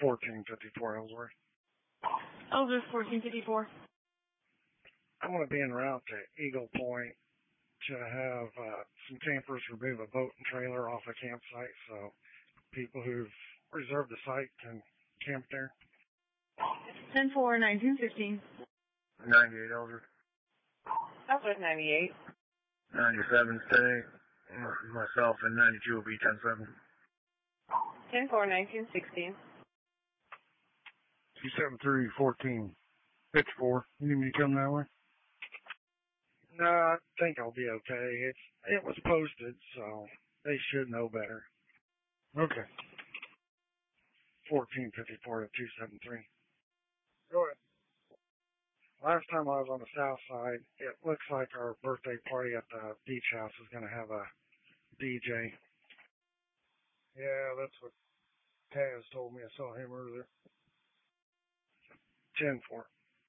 1454 Ellsworth. Ellsworth 1454. I want to be en route to Eagle Point to have some campers remove a boat and trailer off a campsite so people who've reserved the site can camp there. 10-4, 1916. 98 Ellsworth. Ellsworth 98. 97 today. Myself and 92 will be 10-7. 10-4, 1916. 27314. Pitch 4. You need me to come that way? No, I think I'll be okay. It was posted, so they should know better. Okay. 1454 to 273. Go ahead. Last time I was on the south side, it looks like our birthday party at the beach house is going to have a DJ. Yeah, that's what Taz told me. I saw him earlier. 10-4.